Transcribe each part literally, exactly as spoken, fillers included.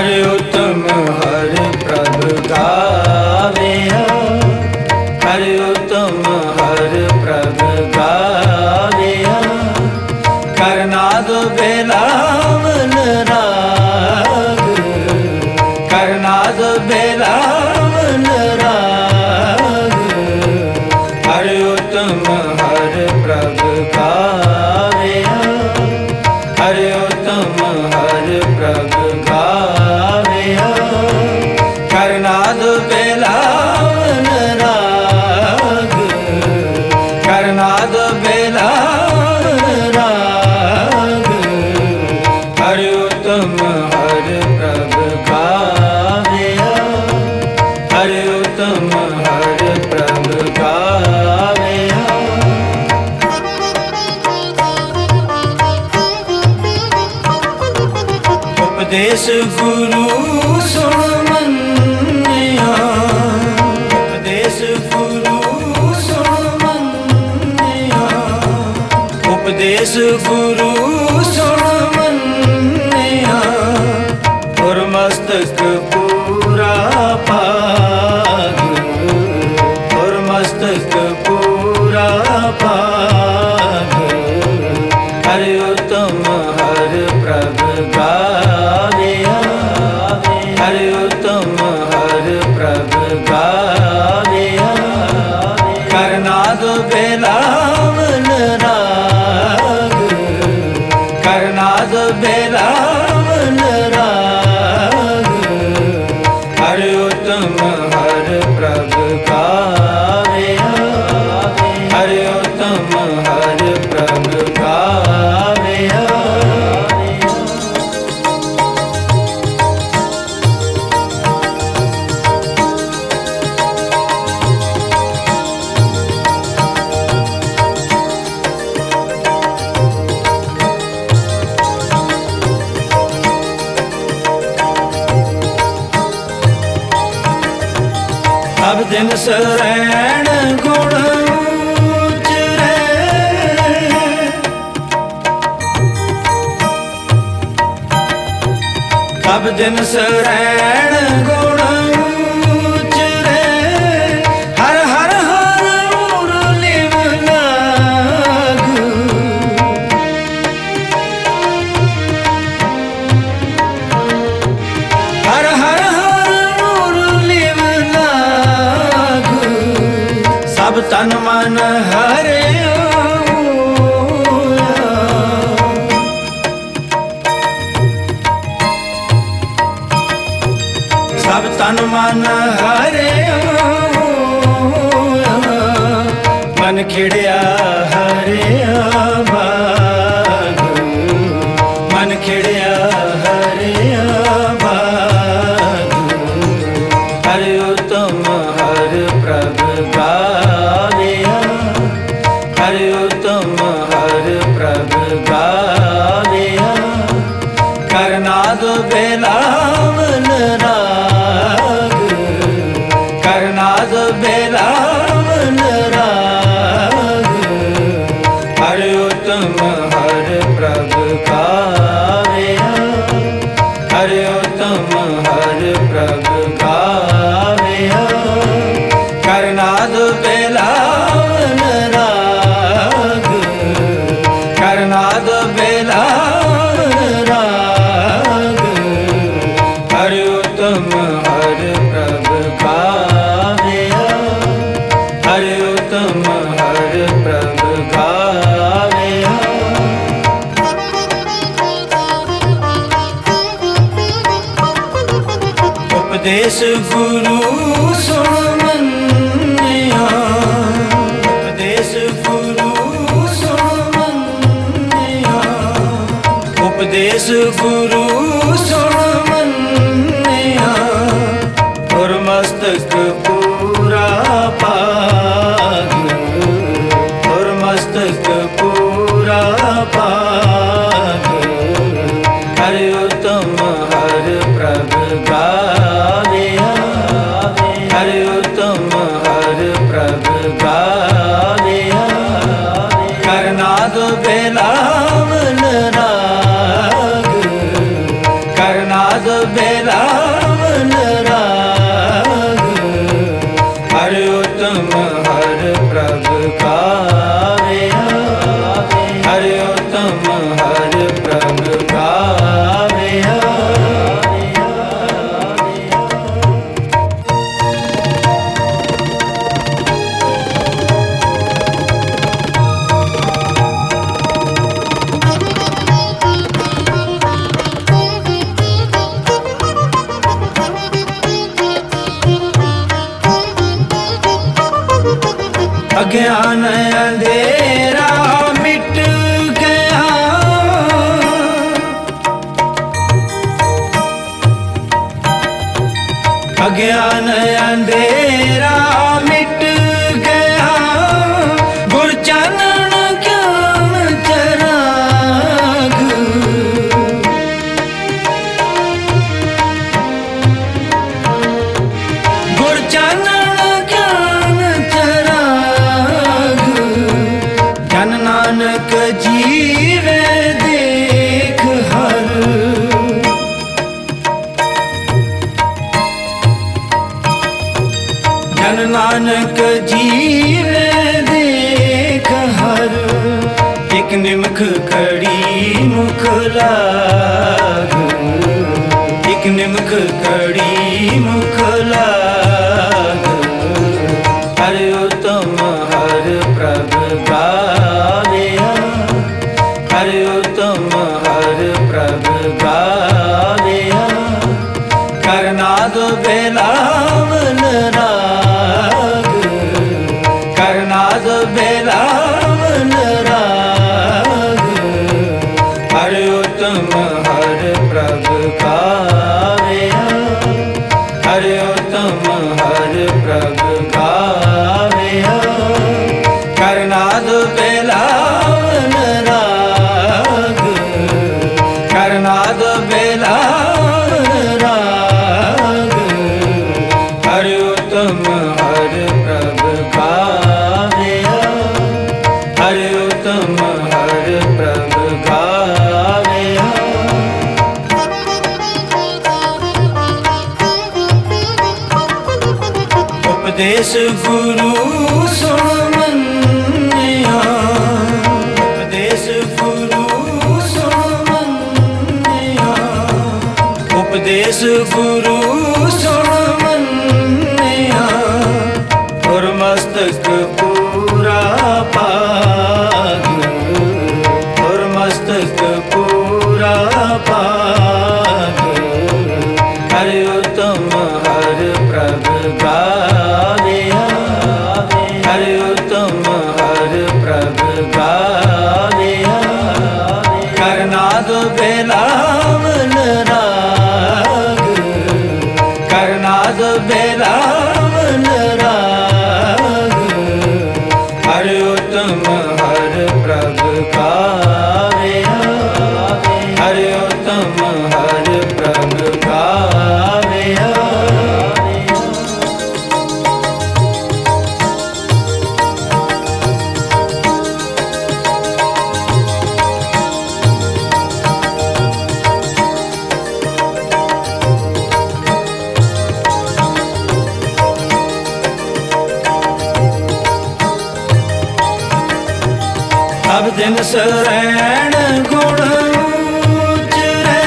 हरि उत्तम हरि प्रभ गावेया, हरि उत्तम हरि प्रभ गावेया। करनाद बेलावन राग, करनाद बेलावन राग। हरि उत्तम हरि प्रभ गावेया, हरि उत्तम हरि प्रभ गावेया। करनाद बेलावन राग, करनाद बेलावन राग। हरि उत्तम हरि प्रभ गावेया, हरि उत्तम हरि प्रभ गावेया। उपदेश गुरु सुन मन्निया, उपदेश गुरु सुन मन्निया। उपदेश गुरु सुन मन्निया, और मस्तक पूरा पाग, और मस्तक पूरा पाग। हरि उत्तम हरि प्रभ गावेया, हरि उत्तम हरि प्रभ गावेया। करनाद बेलावन राग, करनाद बेलावन राग। हरि उत्तम हरि प्रभ गावेया, हरि उत्तम हरि प्रभ गावेया। अब दिन शरण गुण उचरे, अब दिन शरण गुण उचरे। हर हर हर मुरलिव लागू, हर हर हर मुरलिव लागू। सब तन मन हरिया, सब तन मन हरिया। मन खिड़िया हरिया भाग, मन खिड़िया हरिया भाग। हरि उत्तम हरि प्रभ गावेया, हरि उत्तम हरि प्रभ गावेया। करनाद बेलावन राग, करनाद बेलावन राग। हरि उत्तम हरि प्रभ गावेया, हरि उत्तम हरि प्रभ गावेया। करनाद बेलावन राग, करनाद बेलावन राग। हरि उत्तम हरि प्रभ गावेया, हरि उत्तम हरि प्रभ गावेया। उपदेश गुरु सुन मन्निया, उपदेश गुरु सुन मन्निया। उपदेश गुरु सुन मन्निया, और मस्तक पूरा पाग, और मस्तक पूरा पाग। हरि उत्तम हरि प्रभ गावेया, हरि उत्तम हरि प्रभ गावेया। करनाद बेलावन राग, करनाद बेला ਅਗਿਆਨ ਅੰਧੇਰਾ ਮਿਟ ਗਿਆ, ਗੁਰ ਚਾਨਣ ਗਿਆਨ ਚਰਾਗ। ਗੁਰ ਚਾਨਣ ਗਿਆਨ ਚਰਾਗ, ਜਨ ਨਾਨਕ ਜੀਵੇ ਦੇਖ ਹਰ। ਜਨ ਨਾਨਕ ਜੀਵੇ ਦੇਖ ਹਰ, ਇਕ ਨਿਮਖ ਘੜੀ ਮੁਖ ਲਾਗ। ਇਕ ਨਿਮਖ ਘੜੀ ਮੁਖ ਲਾਗ, ਹਰ ਉਤਮ ਹਰ ਪ੍ਰਭ ਗਾਵਿਆ। ਹਰ ਉਤਮ ਹਰ ਪ੍ਰਭ ਗਾਵਿਆ, ਕਰਨਾਦ ਬੇਲਾਵਲ ਰਾਗ। ਕਰਨਾਦ ਬੇਲਾਵਲ ਰਾਗ, ਹਰ ਉਤਮ ਹਰ ਪ੍ਰਭ ਗਾਵਿਆ। ਹਰ ਉਤਮ ਹਰ ਪ੍ਰਭ ਗਾਵਿਆ, ਕਰਨਾਦ ਬੇਲਾਵਲ ਰਾਗ। ਕਰਨਾਦ ਬੇਲਾਵਲ ਰਾਗ, ਹਰ ਉਤਮ ਹਰ ਪ੍ਰਭ ਗਾਵਿਆ। ਹਰ ਉਤਮ ਹਰ ਪ੍ਰਭ ਗਾਵਿਆ। ਉਪਦੇਸ਼ ਗੁਰੂ ਸੁਣ ਮੰਨਿਆ। ਉਪਦੇਸ਼ ਗੁਰੂ ਸੁਣ ਮੰਨਿਆ। ਉਪਦੇਸ਼ ਗੁਰੂ ਸੁਣ ਮੰਨਿਆ, ਗੁਰ ਮਸਤਕ ਪੂਰਾ ਪਾਗ। ਗੁਰ ਮਸਤਕ ਪੂਰਾ ਪਾਗ, ਹਰ ਉਤਮ ਹਰ ਪ੍ਰਭ ਗਾਵਿਆ। ਹਰ ਉਤਮ ਹਰ ਪ੍ਰਭ ਗਾਵਿਆ, ਕਰਨਾਦ ਬੇਲਾਵਲ ਰਾਗ। ਕਰਨਾਦ ਬੇਲਾਵਲ ਰਾਗ, ਹਰ ਉਤਮ ਹਰ ਪ੍ਰਭ ਗਾਵਿਆ। ਹਰ ਉਤਮ ਹਰ ਪ੍ਰਭ ਗਾਵਿਆ। ਸਭ ਦਿਨ ਸਰੈਣ ਗੁਣ ਉਚਰੈ।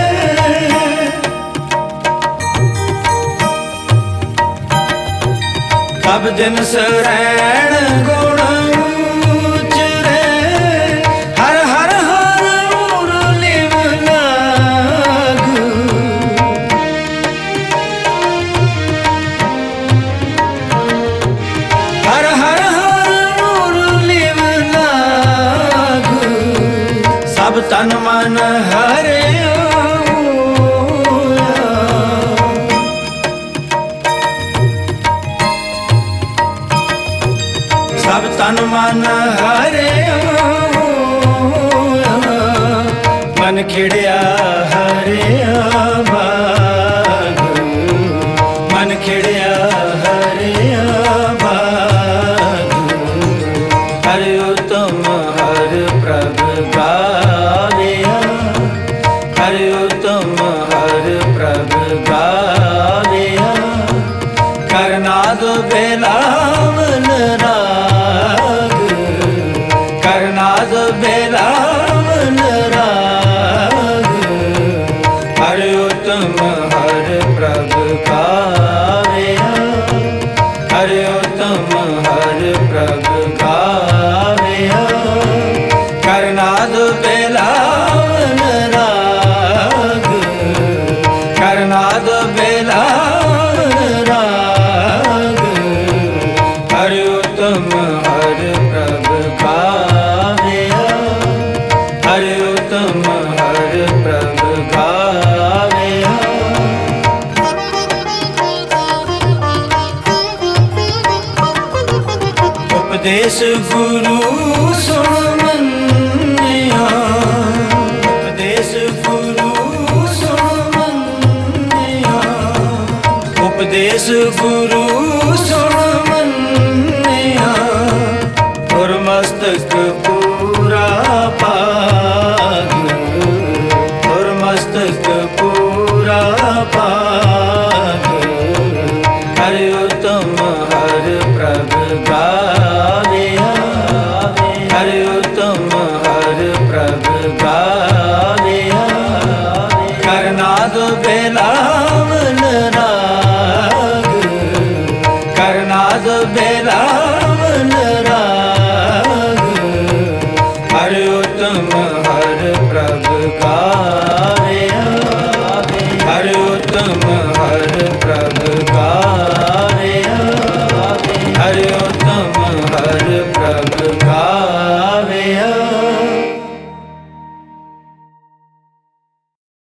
ਸਭ ਦਿਨ ਸਰੈਣ ਗੁਣ ਉਚਰੈ, ਹਰ ਹਰ ਹਰ ਮੁਰਲੀ ਲਾਗ। ਹਰ ਹਰ ਹਰ ਮੁਰਲੀ ਲਾਗ, ਸਭ ਤਨ ਮਨ ਹਰਿਆ ਹੋਇਆ। ਸਭ ਤਨ ਮਨ ਹਰਿਆ ਹੋਇਆ, ਮਨ ਖਿੜਿਆ ਹਰਿਆ ਬਾਗ। ਮਨ ਖਿੜਿਆ ਹਰਿਆ ਬਾਗ, ਹਰ ਉਤਮ ਹਰ ਪ੍ਰਭ ਗਾਵਿਆ। ਹਰ ਉਤਮ ਹਰ ਪ੍ਰਭ ਗਾਵਿਆ, ਕਰਨਾਦ ਬੇਲਾਵਲ ਰਾਗ। ਕਰਨਾਦ ਬੇਲਾਵਲ ਰਾਗ, ਹਰ ਉਤਮ ਹਰ ਪ੍ਰਭ ਗਾਵਿਆ। ਹਰ ਉਤਮ ਹਰ ਪ੍ਰਭ ਗਾਵਿਆ, ਕਰਨਾਦ ਬੇਲਾਵਲ ਰਾਗ। ਕਰਨਾਦ ਬੇਲਾਵਲ ਰਾਗ, ਹਰ ਉਤਮ ਹਰ ਪ੍ਰਭ ਗਾਵਿਆ। ਹਰ ਉਤਮ ਹਰ ਪ੍ਰਭ ਗਾਵਿਆ। ਉਪਦੇਸ਼ ਗੁਰੂ ਸੁਣ ਮੰਨਿਆ, ਉਪਦੇਸ਼ ਗੁਰੂ ਸੁਣ ਮੰਨਿਆ, ਉਪਦੇਸ਼ ਗੁਰੂ ਸੁਣ ਮੰਨਿਆ, ਗੁਰ ਮਸਤਕ ਪੂਰਾ ਪਾਗ, ਗੁਰ ਮਸਤਕ ਪੂਰਾ ਪਾਗ, ਹਰਿ ਉਤਮ ਹਰਿ ਪ੍ਰਭ ਗਾਵਿਆ, ਹਰਿ ਉਤਮ ਹਰਿ ਪ੍ਰਭ ਗਾਵਿਆ, ਕਰਨਾਦ ਬੇਲਾਵਨ ਰਾਗ, ਕਰਨਾਦ ਬੇਲਾਵਨ ਰਾਗ, ਹਰਿ ਉਤਮ ਹਰਿ ਪ੍ਰਭ ਗਾਵਿਆ, ਹਰਿ ਉਤਮ ਹਰਿ ਪ੍ਰਭ ਗਾਵਿਆ, ਹਰਿ ਉਤਮ